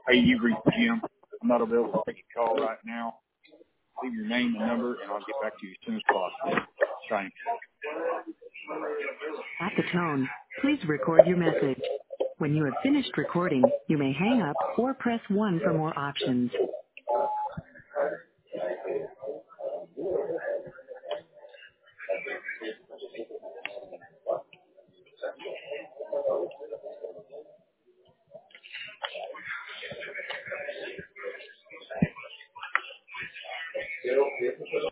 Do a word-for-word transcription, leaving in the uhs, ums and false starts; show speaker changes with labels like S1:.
S1: Hey, you've reached Jim. I'm not available to take your call right now. Leave your name and number, and I'll get back to you as soon as possible. Thanks.
S2: At the tone, please record your message. When you have finished recording, you may hang up or press one for more options.